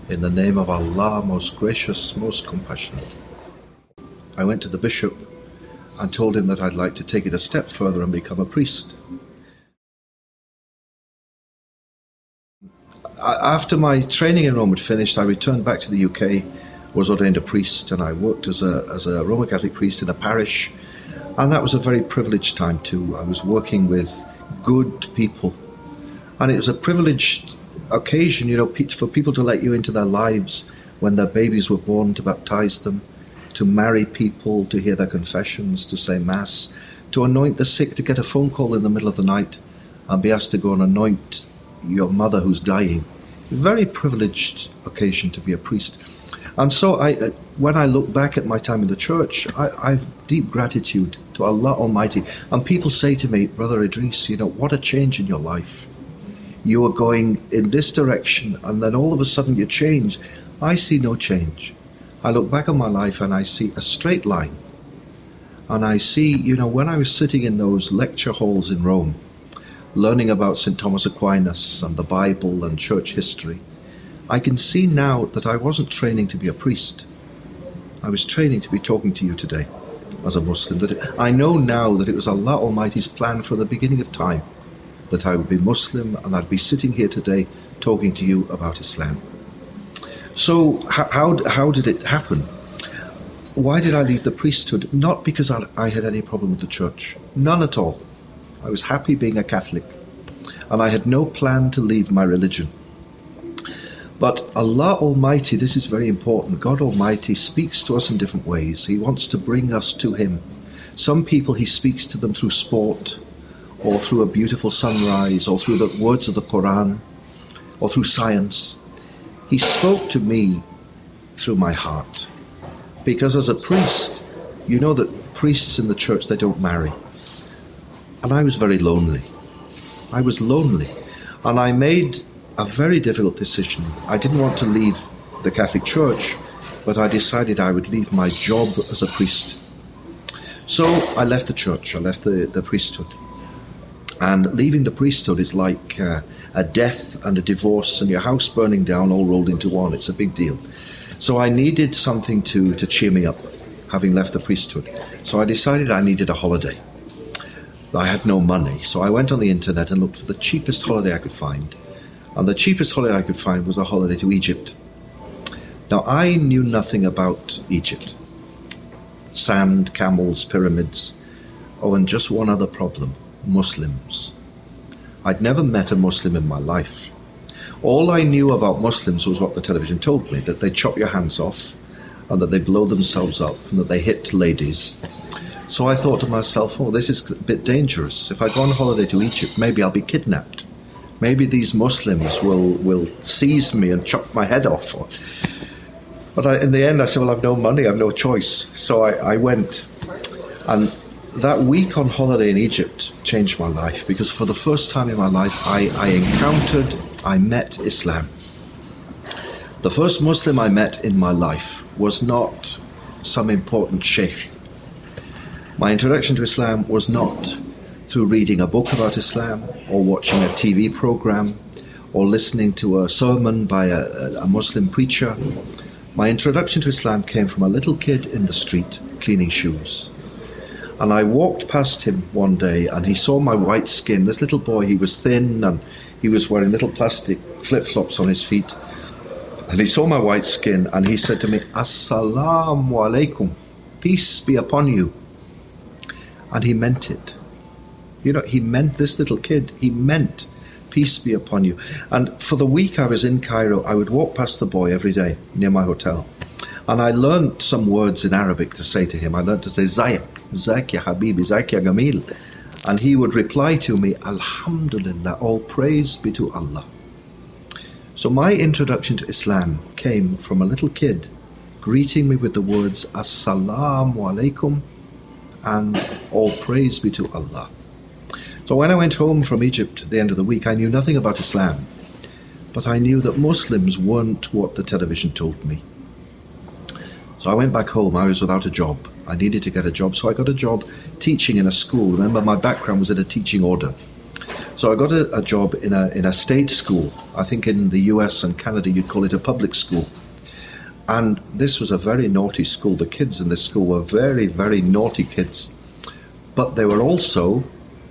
In the name of Allah, most gracious, most compassionate. I went to the bishop and told him that I'd like to take it a step further and become a priest. After my training in Rome had finished, I returned back to the UK, was ordained a priest, and I worked as a Roman Catholic priest in a parish. And that was a very privileged time too. I was working with good people. And it was a privileged occasion, for people to let you into their lives when their babies were born, to baptize them, to marry people, to hear their confessions, to say Mass, to anoint the sick, to get a phone call in the middle of the night and be asked to go and anoint your mother who's dying. A very privileged occasion to be a priest. And so when I look back at my time in the church, I've deep gratitude to Allah Almighty. And people say to me, Brother Idris, what a change in your life. You were going in this direction and then all of a sudden you change. I see no change. I look back on my life and I see a straight line. And I see, when I was sitting in those lecture halls in Rome, learning about St. Thomas Aquinas and the Bible and church history, I can see now that I wasn't training to be a priest. I was training to be talking to you today as a Muslim. That I know now that it was Allah Almighty's plan from the beginning of time that I would be Muslim and I'd be sitting here today talking to you about Islam. So how did it happen? Why did I leave the priesthood? Not because I had any problem with the church. None at all. I was happy being a Catholic. And I had no plan to leave my religion. But Allah Almighty, this is very important, God Almighty speaks to us in different ways. He wants to bring us to Him. Some people He speaks to them through sport, or through a beautiful sunrise, or through the words of the Quran, or through science. He spoke to me through my heart. Because as a priest, you know that priests in the church, they don't marry. And I was very lonely. I was lonely. And I made a very difficult decision. I didn't want to leave the Catholic Church, but I decided I would leave my job as a priest. So I left the church, I left the priesthood. And leaving the priesthood is like a death and a divorce and your house burning down all rolled into one. It's a big deal. So I needed something to cheer me up, having left the priesthood. So I decided I needed a holiday. I had no money, so I went on the internet and looked for the cheapest holiday I could find. And the cheapest holiday I could find was a holiday to Egypt. Now, I knew nothing about Egypt. Sand, camels, pyramids. Oh, and just one other problem. Muslims. I'd never met a Muslim in my life. All I knew about Muslims was what the television told me, that they chop your hands off and that they blow themselves up and that they hit ladies. So I thought to myself, oh, this is a bit dangerous. If I go on holiday to Egypt, maybe I'll be kidnapped. Maybe these Muslims will seize me and chop my head off. But in the end, I said, well, I've no money, I've no choice. So I went. And that week on holiday in Egypt changed my life, because for the first time in my life, I met Islam. The first Muslim I met in my life was not some important sheikh. My introduction to Islam was not through reading a book about Islam or watching a TV program or listening to a sermon by a Muslim preacher. My introduction to Islam came from a little kid in the street cleaning shoes. And I walked past him one day and he saw my white skin. This little boy, he was thin and he was wearing little plastic flip-flops on his feet. And he saw my white skin and he said to me, Assalamu alaikum, peace be upon you. And he meant it. He meant, this little kid, he meant peace be upon you. And for the week I was in Cairo, I would walk past the boy every day near my hotel. And I learned some words in Arabic to say to him. I learned to say, Zayak ya Habibi, Zayak ya Gamil. And he would reply to me, Alhamdulillah, all praise be to Allah. So my introduction to Islam came from a little kid greeting me with the words, Assalamu alaikum, and all praise be to Allah. So when I went home from Egypt at the end of the week, I knew nothing about Islam, but I knew that Muslims weren't what the television told me. So I went back home. I was without a job. I needed to get a job, so I got a job teaching in a school. Remember, my background was in a teaching order. So I got a job in a state school. I think in the US and Canada you'd call it a public school. And this was a very naughty school. The kids in this school were very, very naughty kids. But they were also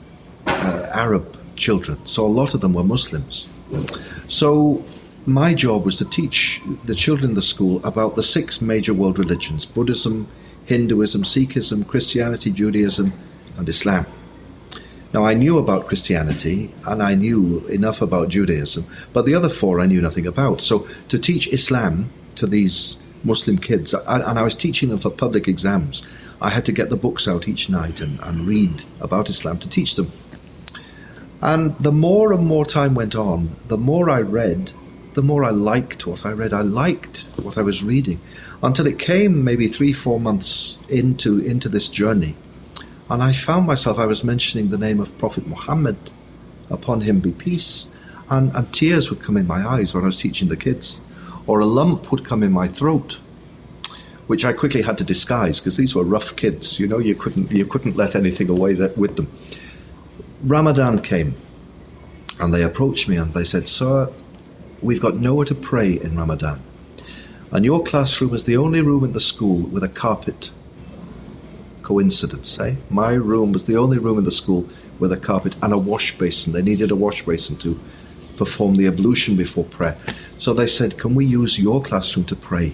Arab children. So a lot of them were Muslims. So my job was to teach the children in the school about the 6 major world religions: Buddhism, Hinduism, Sikhism, Christianity, Judaism, and Islam. Now, I knew about Christianity and I knew enough about Judaism, but the other 4 I knew nothing about. So to teach Islam to these Muslim kids, and I was teaching them for public exams, I had to get the books out each night and read about Islam to teach them. And the more and more time went on, the more I read, the more I liked what I read. I liked what I was reading, until it came maybe 3-4 months into this journey. And I found myself, I was mentioning the name of Prophet Muhammad, upon him be peace, and tears would come in my eyes when I was teaching the kids, or a lump would come in my throat, which I quickly had to disguise, because these were rough kids, you couldn't let anything away with them. Ramadan came, and they approached me and they said, "Sir, we've got nowhere to pray in Ramadan, and your classroom is the only room in the school with a carpet." Coincidence, eh? My room was the only room in the school with a carpet and a wash basin. They needed a wash basin to perform the ablution before prayer. So they said, "Can we use your classroom to pray?"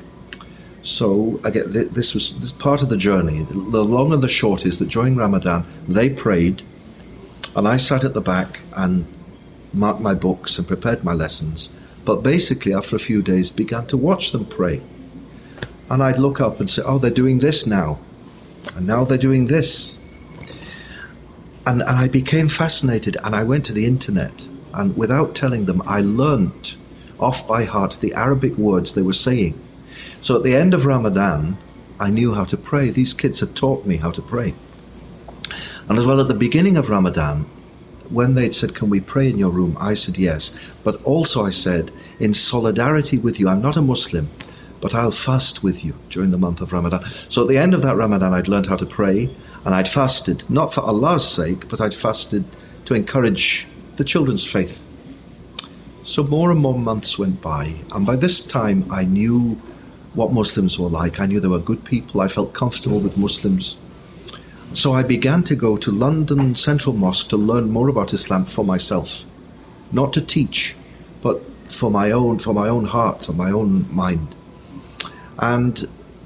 So again, this part of the journey. The long and the short is that during Ramadan they prayed, and I sat at the back and marked my books and prepared my lessons. But basically, after a few days, began to watch them pray, and I'd look up and say, "Oh, they're doing this now. And now they're doing this." And I became fascinated, and I went to the internet, and without telling them, I learnt off by heart the Arabic words they were saying. So at the end of Ramadan, I knew how to pray. These kids had taught me how to pray. And as well, at the beginning of Ramadan, when they'd said, "Can we pray in your room?" I said yes. But also I said, in solidarity with you, I'm not a Muslim, but I'll fast with you during the month of Ramadan. So at the end of that Ramadan, I'd learned how to pray, and I'd fasted, not for Allah's sake, but I'd fasted to encourage the children's faith. So more and more months went by, and by this time I knew what Muslims were like. I knew they were good people. I felt comfortable with Muslims. So I began to go to London Central Mosque to learn more about Islam for myself, not to teach, but for my own heart and my own mind. And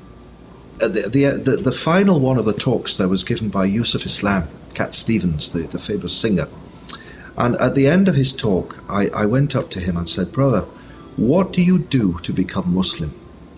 the final one of the talks there was given by Yusuf Islam, Cat Stevens, the famous singer. And at the end of his talk, I went up to him and said, "Brother, what do you do to become Muslim?"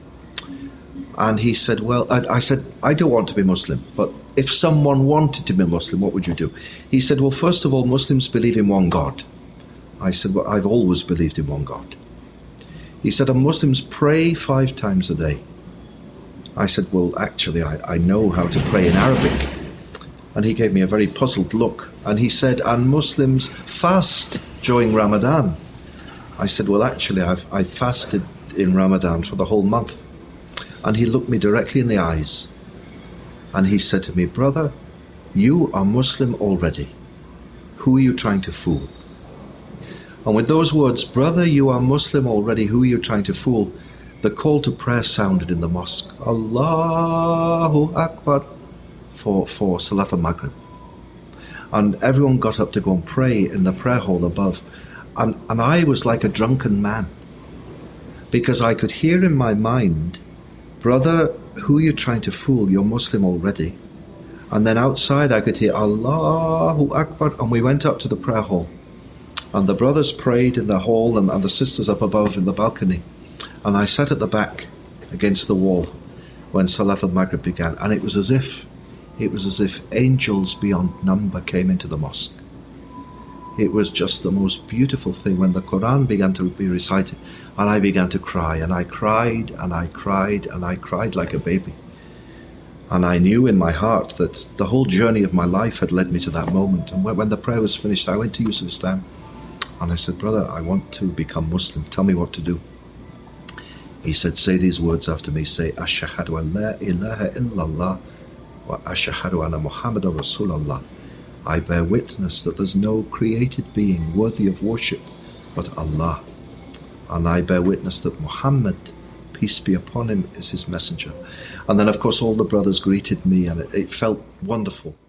And he said, "Well," I said, "I don't want to be Muslim, but if someone wanted to be Muslim, what would you do?" He said, "Well, first of all, Muslims believe in one God." I said, "Well, I've always believed in one God." He said, "And Muslims pray 5 times a day." I said, "Well, actually, I know how to pray in Arabic." And he gave me a very puzzled look. And he said, "And Muslims fast during Ramadan." I said, "Well, actually, I've fasted in Ramadan for the whole month." And he looked me directly in the eyes. And he said to me, "Brother, you are Muslim already. Who are you trying to fool?" And with those words, "Brother, you are Muslim already, who are you trying to fool?" the call to prayer sounded in the mosque. Allahu Akbar for Salat al-Maghrib. And everyone got up to go and pray in the prayer hall above. And I was like a drunken man, because I could hear in my mind, "Brother, who are you trying to fool? You're Muslim already." And then outside I could hear Allahu Akbar, and we went up to the prayer hall. And the brothers prayed in the hall, and the sisters up above in the balcony. And I sat at the back against the wall when Salat al-Maghrib began, and it was as if angels beyond number came into the mosque. It was just the most beautiful thing when the Quran began to be recited, and I began to cry, and I cried, and I cried, and I cried like a baby. And I knew in my heart that the whole journey of my life had led me to that moment. And when the prayer was finished, I went to Yusuf Islam, and I said, "Brother, I want to become Muslim. Tell me what to do." He said, "Say these words after me. Say, Ashhadu an la ilaha illallah wa ashhadu anna Muhammadan Rasulullah." I bear witness that there's no created being worthy of worship but Allah. And I bear witness that Muhammad, peace be upon him, is his messenger. And then, of course, all the brothers greeted me, and it felt wonderful.